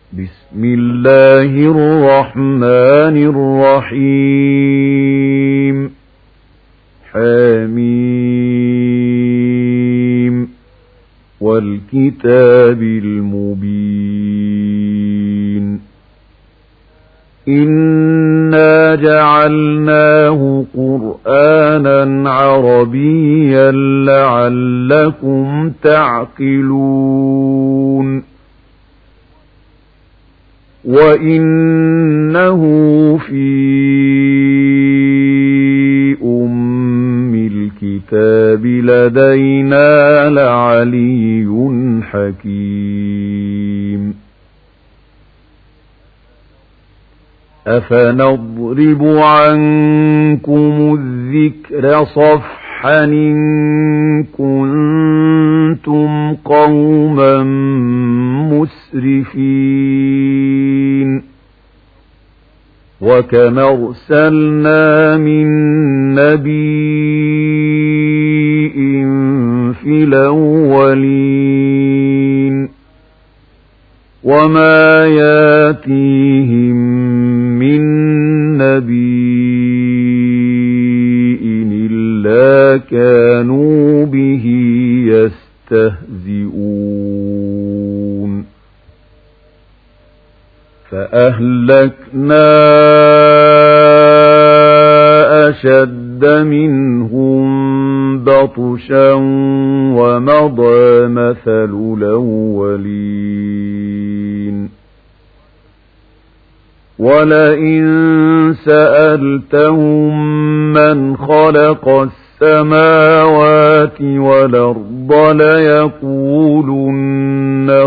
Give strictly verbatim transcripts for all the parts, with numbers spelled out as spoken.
بسم الله الرحمن الرحيم حميم والكتاب المبين إنا جعلناه قرآنا عربيا لعلكم تعقلون وإنه في أم الكتاب لدينا لعلي حكيم أفنضرب عنكم الذكر صفحا إن كنتم قوما مسرفين وكم أرسلنا من نبي في الأولين وما ياتيهم من نبي إلا كانوا به يستهزئون فأهلكنا أشد منهم بطشا ومضى مثل الأولين ولئن سألتهم من خلق السماوات والأرض ليقولن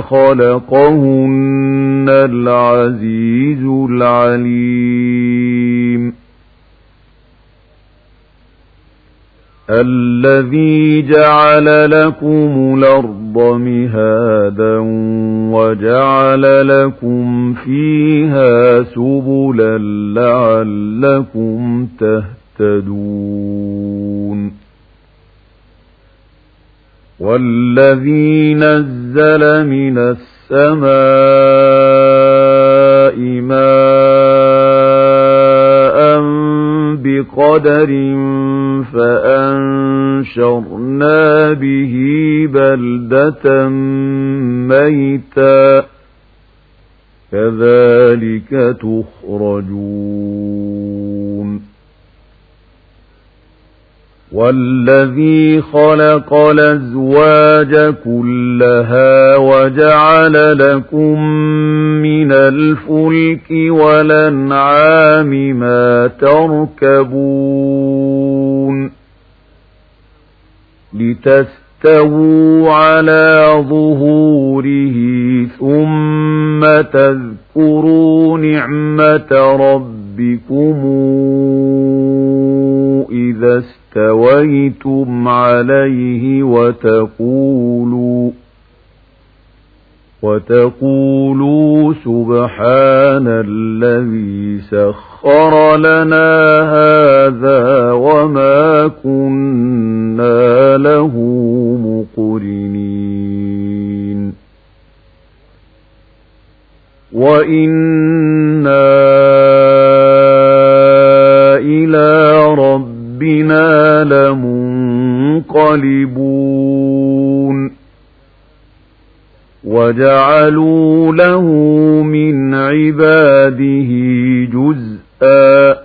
خلقهن العزيز العليم الذي جعل لكم الأرض مهادا وجعل لكم فيها سبلا لعلكم تهتدون والذي نزل من السماء ماء بقدر فأنشرنا به بلدة ميتا كذلك تخرجون والذي خلق الأزواج كلها وجعل لكم من الفلك والأنعام ما تركبون لتستووا على ظهوره ثم تذكروا نعمة ربكم إذا استويتم عليه وتقولوا وتقولوا سبحان الذي سخر لنا هذا وما كنا له مقرنين وإنا إلى ربنا لمنقلبون وجعلوا له من عباده جزءا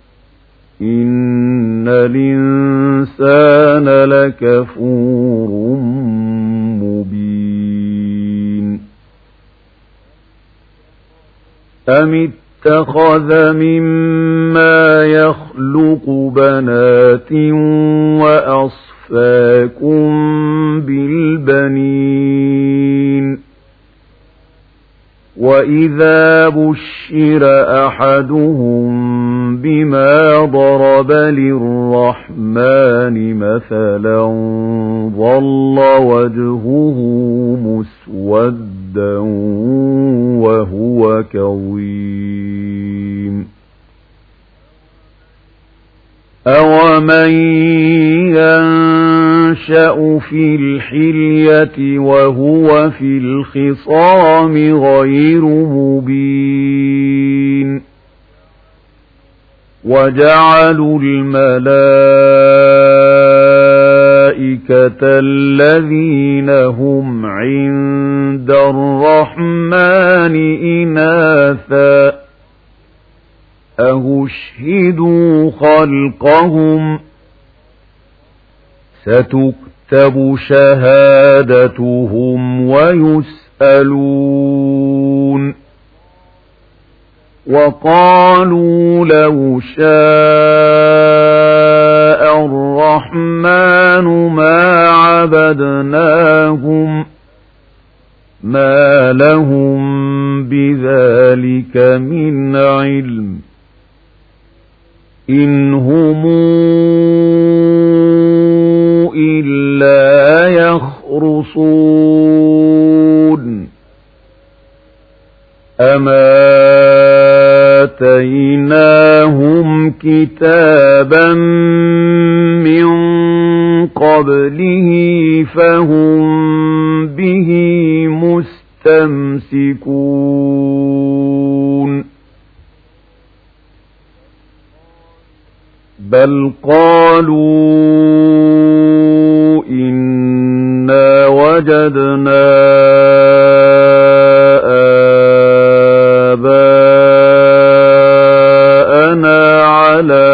إن الإنسان لكفور مبين أم اتخذ مما يخلق بنات وأصفاكم بالبنين وإذا بشر أحدهم بما ضرب للرحمن مثلا ظل وجهه مسودا وهو كظيم أَوَمَن يَنشَأُ فِي الْحِلْيَةِ وَهُوَ فِي الْخِصَامِ غَيْرُ وجعلوا الملائكة الذين هم عند الرحمن إناثا أشهدوا خلقهم ستكتب شهادتهم ويسألون وقالوا لو شاء الرحمن ما عبدناهم ما لهم بذلك من علم إن هم إلا يخرصون أما آتيناهم كتابا من قبله فهم به مستمسكون بل قالوا إنا وجدنا آباءنا على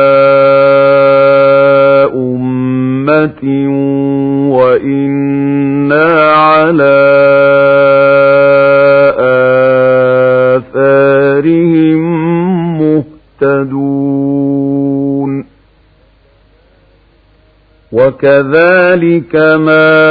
أمة وإنا على آثارهم مهتدون وكذلك ما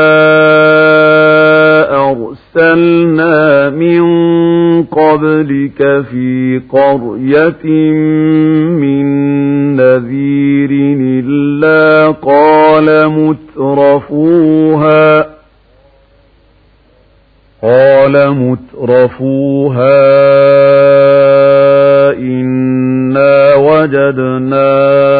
أرسلنا من قبلك في قرية من نذير إلا قال مترفوها قال مترفوها إنا وجدنا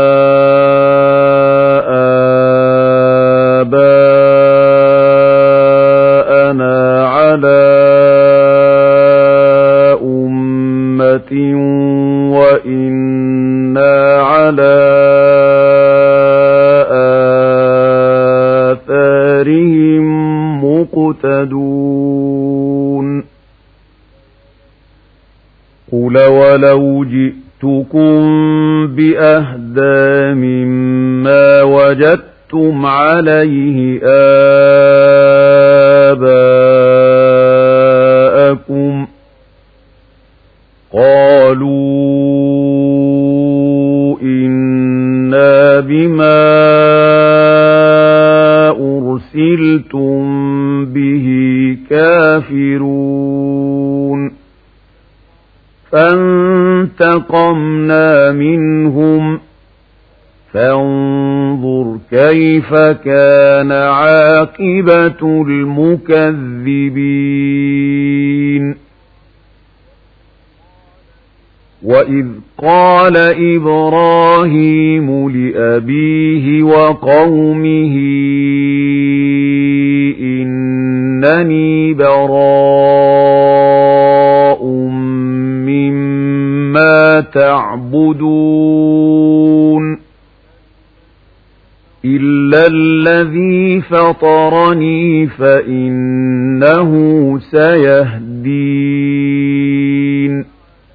آباءنا على أمة وإنا على آثارهم مقتدون قل ولو جئتكم بأهدى مما وجدتم عليه آباءكم قالوا إنا بما أرسلتم به كافرون فانتقمنا منهم فانظر كيف كان عاقبة المكذبين وإذ قال إبراهيم لأبيه وقومه إنني براء مما تعبدون إلا الذي فطرني فإنه سيهدين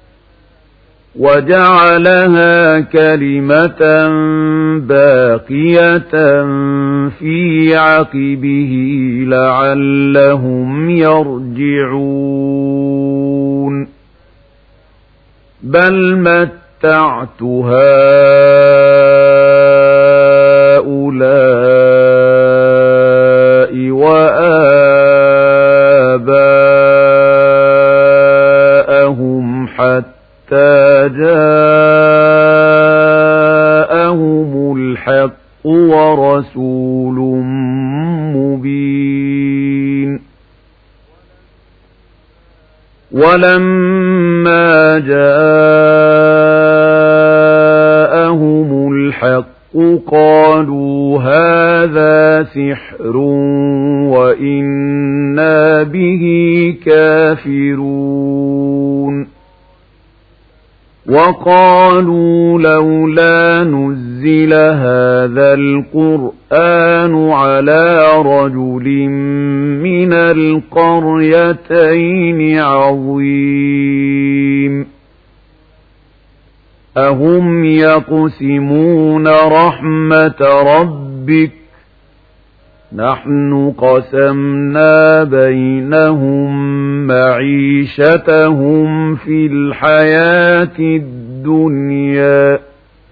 وجعلها كلمة باقية في عقبه لعلهم يرجعون بل متعت هؤلاء وآباءهم حتى جاءهم الحق ورسول مبين ولما جاءهم الحق قالوا هذا سحر وإنا به كافرون وقالوا لولا نزل هذا القرآن على رجل من القريتين عظيم أهم يقسمون رحمة ربك نحن قسمنا بينهم معيشتهم في الحياة الدنيا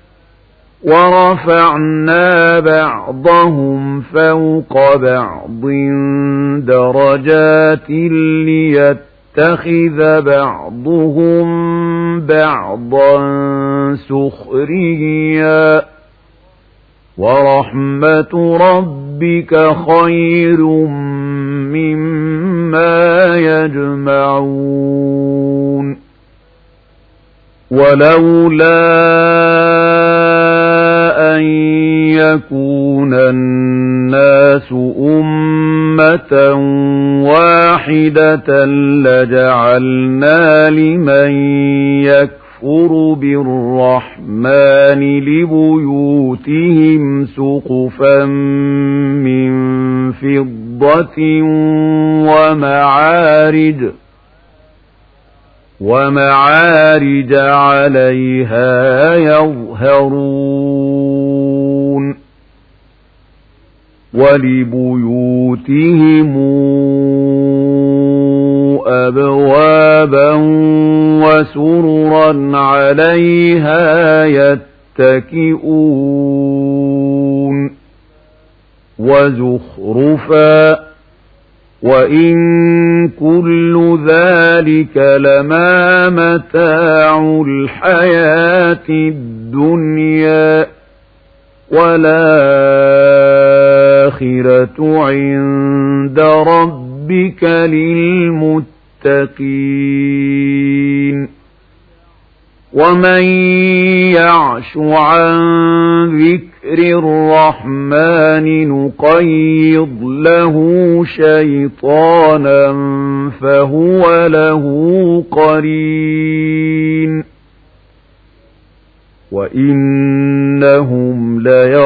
ورفعنا بعضهم فوق بعض درجات ليتخذ بعضهم بعضا سخريا ورحمة ربك خير مما يجمعون ولولا أن يكون الناس أمة واحدة لجعلنا لمن يكفر يكفر بالرحمن لبيوتهم سقفا من فضة ومعارج ومعارج عليها يظهرون ولبيوتهم أبوابا وسررا عليها يتكئون وزخرفا وإن كل ذلك لما متاع الحياة الدنيا والآخرة عند ربك للمتقين ومن يعش عن ذكر الرحمن نقيض له شيطانا فهو له قرين وإنهم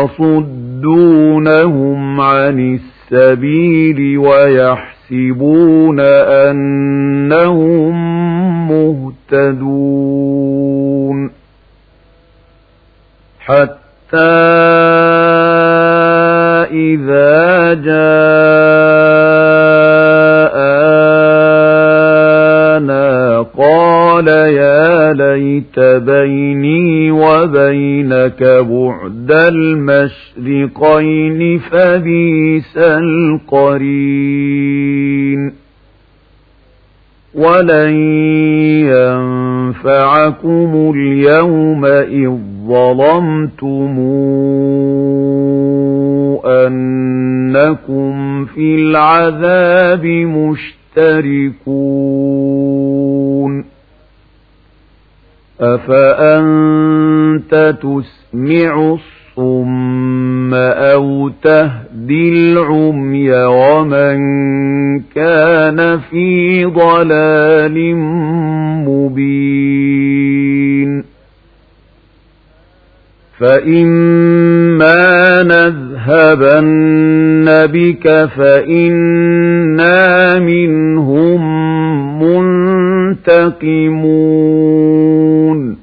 ليصدونهم عن السبيل ويحسبون أنهم مهتدون حتى إذا جاءنا قال يا ليت بيني وبينك بعد المشرقين فبئس القرين ولن ينفعكم اليوم إذ ظلمتم أنكم في العذاب مشتركون أفأنت تسمع الصم أو تهدي العمي ومن كان في ضلال مبين فإما نذهبن بك فإنا منهم منتقمون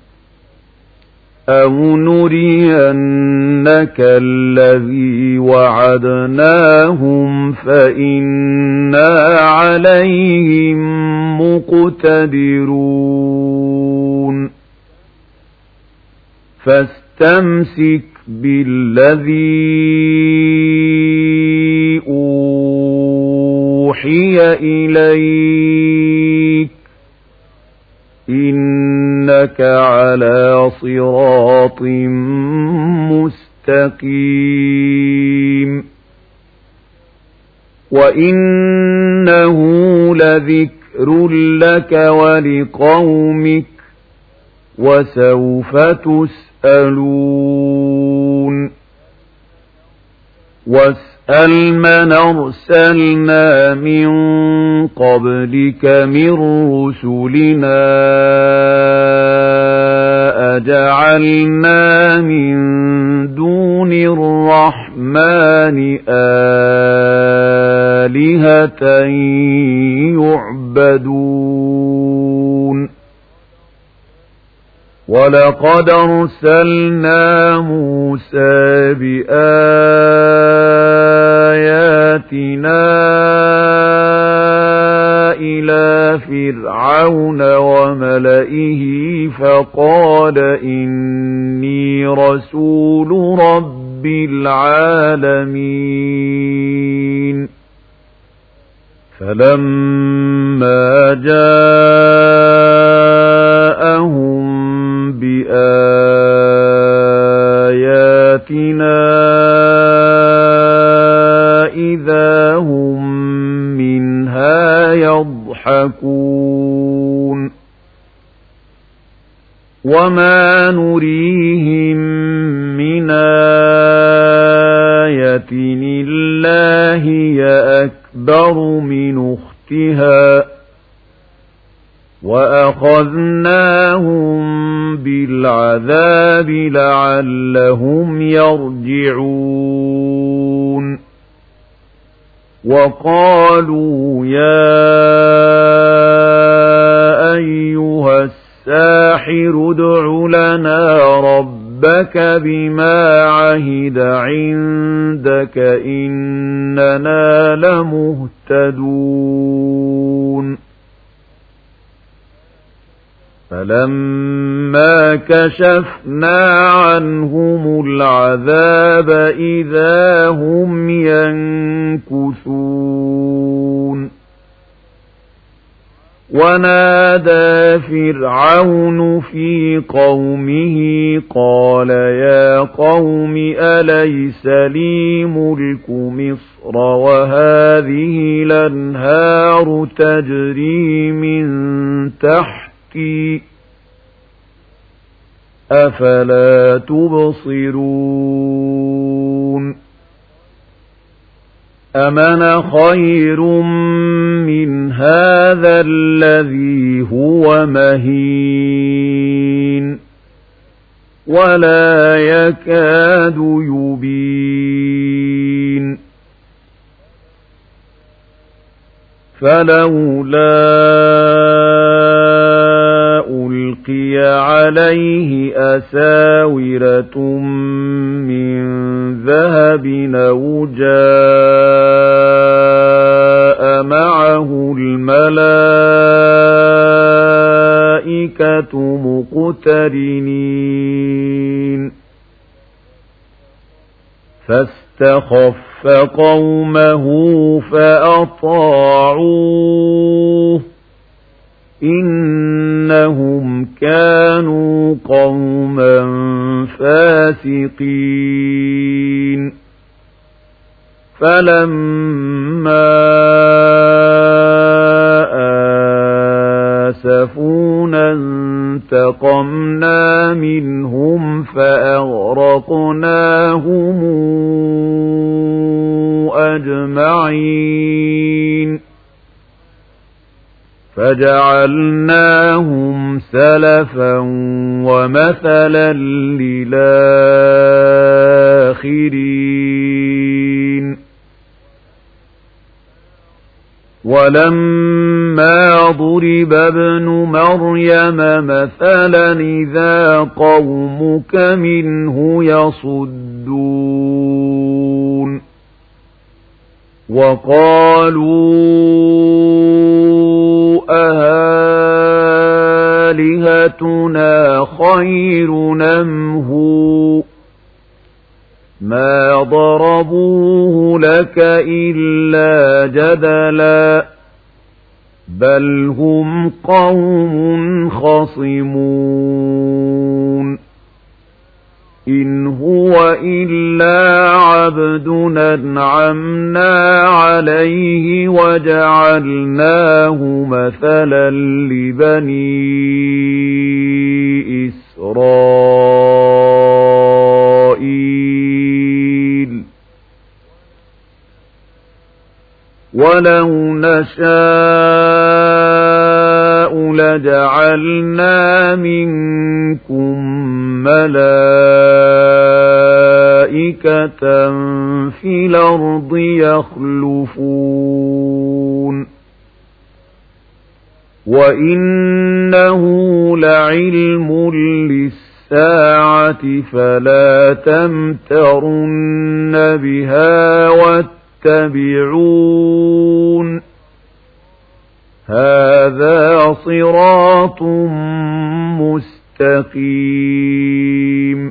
أو نرينك الذي وعدناهم فإنا عليهم مقتدرون فاستمسك بالذي أوحي إليك إنك على صراط مستقيم وإنه لذكر لك ولقومك وسوف تسألون واسأل من أرسلنا من قبلك من رسلنا جعلنا من دون الرحمن آلهة يعبدون ولقد أرسلنا موسى بآياتنا إلى فرعون وملئه فقال إني رسول رب العالمين فلما جاءهم بآياتنا إذا هم منها يضحكون وما نريهم من آية إلا هي أكبر من أختها وأخذناهم بالعذاب لعلهم يرجعون وقالوا يا أيها الساحر ادع لنا ربك بما عهد عندك إننا لمهتدون فلما كشفنا عنهم العذاب إذا هم ينكثون ونادى فرعون في قومه قال يا قوم أليس لي ملك مصر وهذه الأنهار تجري من تحتي أفلا تبصرون أمن خير من هذا الذي هو مهين ولا يكاد يبين فلولا ألقي عليه أساورة من ذهب أو جاء معه الملائكة مقترنين فاستخف قومه فأطاعوه إنهم كانوا قوما فاسقين فلما آسفونا انتقمنا منهم فأغرقناهم أجمعين فجعلناهم سلفا ومثلا للآخرين ولما ضرب ابن مريم مثلا إذا قومك منه يصدون وقالوا أآلهتنا خير أم هو ما ضربوه لك إلا جدلا بل هم قوم خصمون إن هو إلا عبد أنعمنا عليه وجعلناه مثلا لبني إسرائيل ولو نشاء لجعلنا منكم ملائكة في الأرض يخلفون وإنه لعلم للساعة فلا تمترن بها واتبعون هذا صراط مستقيم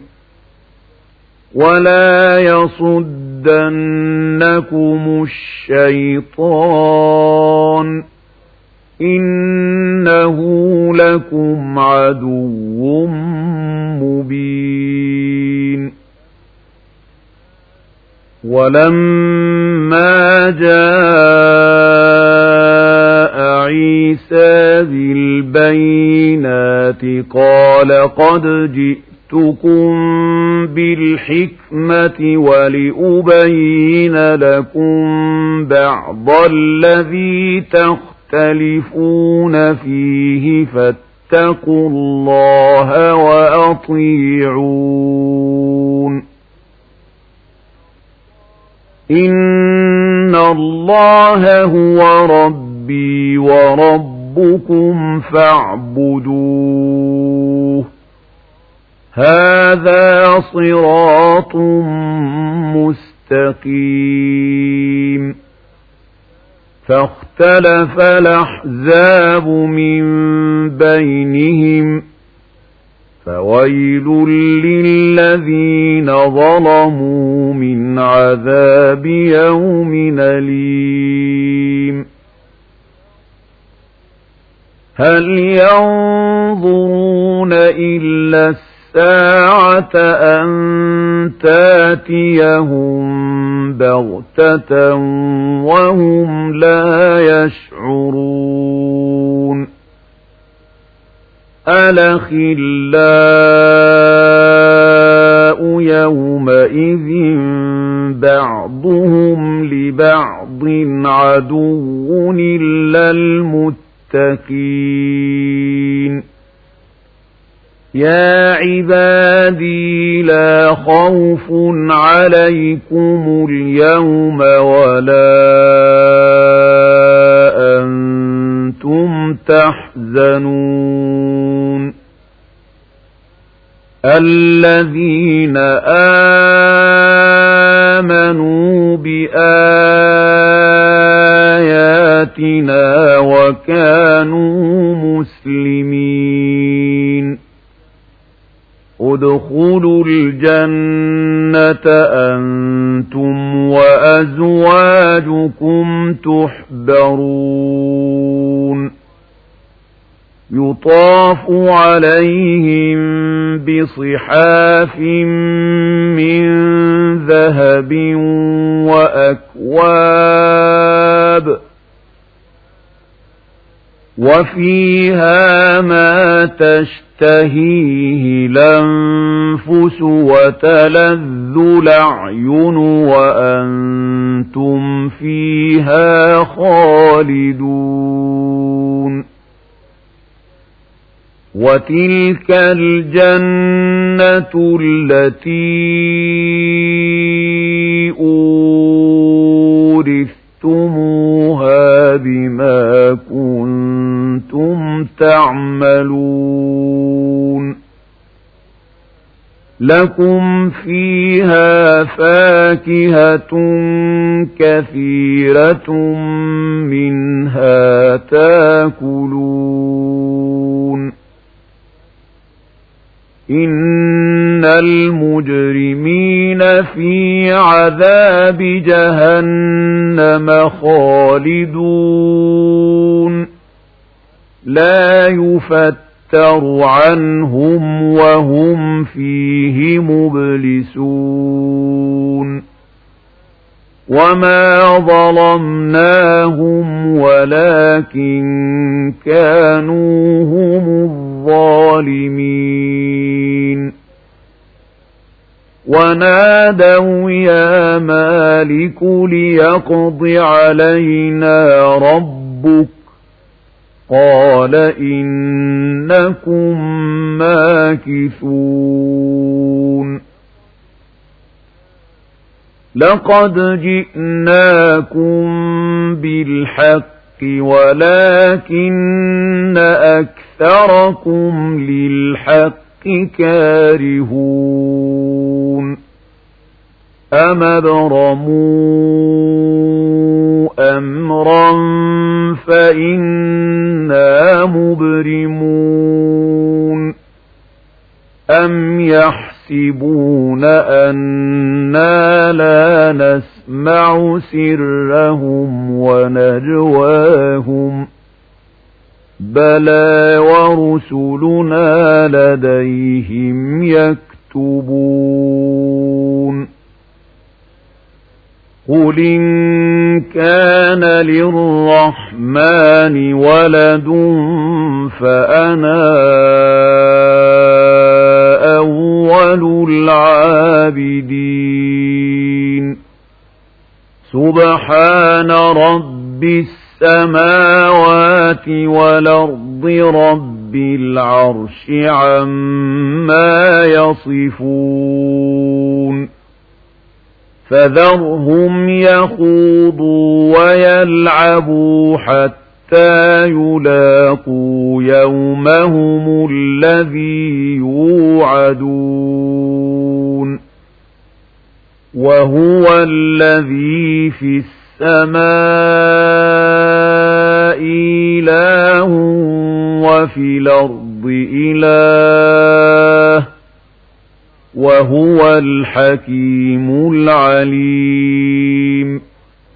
ولا يصدنكم الشيطان إنه لكم عدو مبين ولما جاء عيسى بالبينات قال قد جئتكم بالحكمة ولأبين لكم بعض الذي تختلفون فيه فاتقوا الله وأطيعون إن الله هو ربي وربكم فاعبدوه هذا صراط مستقيم فاختلف الأحزاب من بينهم فويل للذين ظلموا من عذاب يوم أليم هل ينظرون إلا الساعة أن تاتيهم بغتة وهم لا يشعرون الأخلاء يومئذ بعضهم لبعض عدو إلا المتقين يا عبادي لا خوف عليكم اليوم ولا أنتم تحزنون الذين آمنوا بآياتنا وكانوا مسلمين ادخلوا الجنة أنتم وأزواجكم تحبرون يطاف عليهم بصحاف من ذهب وأكواب وفيها ما تشتهيه الأنفس وتلذ الأعين وأنتم فيها خالدون وتلك الجنة التي أورثتموها بما كنتم تعملون لكم فيها فاكهة كثيرة منها تاكلون إن المجرمين في عذاب جهنم خالدون لا يفتر عنهم وهم فيه مبلسون وما ظلمناهم ولكن كانوا هم الظالمين ونادوا يا مالك ليقض علينا ربك قال إنكم ماكثون لقد جئناكم بالحق ولكن أكثركم للحق كارهون أم أبرموا أمرا فإنا مبرمون أم يحسبون أنا لا نسمع سرهم ونجواهم بلى ورسلنا لديهم يكتبون قل إن كان للرحمن ولد فأنا أول العابدين سبحان رب السماوات والأرض رب العرش عما يصفون فذرهم يخوضوا ويلعبوا حتى يلاقوا يومهم الذي يوعدون وهو الذي في السماء إله وفي الأرض إله وهو الحكيم العليم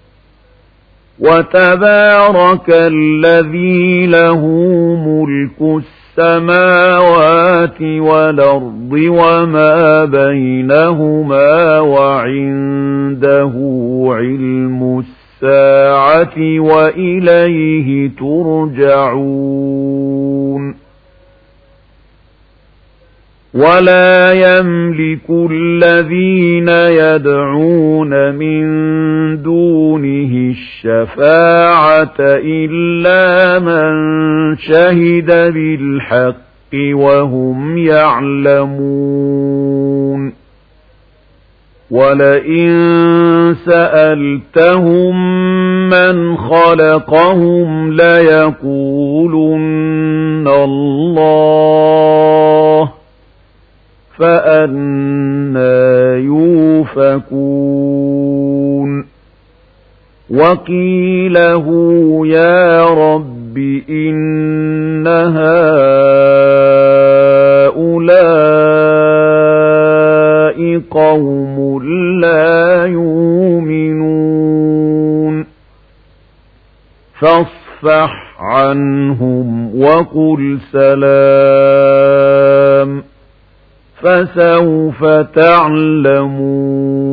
وتبارك الذي له ملك السماوات والأرض وما بينهما وعنده علم الساعة وإليه ترجعون ولا يملك الذين يدعون من دونه الشفاعة إلا من شهد بالحق وهم يعلمون ولئن سألتهم من خلقهم ليقولن الله فأنى يوفكون وقيله يا رب إن هؤلاء قوم لا يؤمنون فاصفح عنهم وقل سلام فسوف تعلمون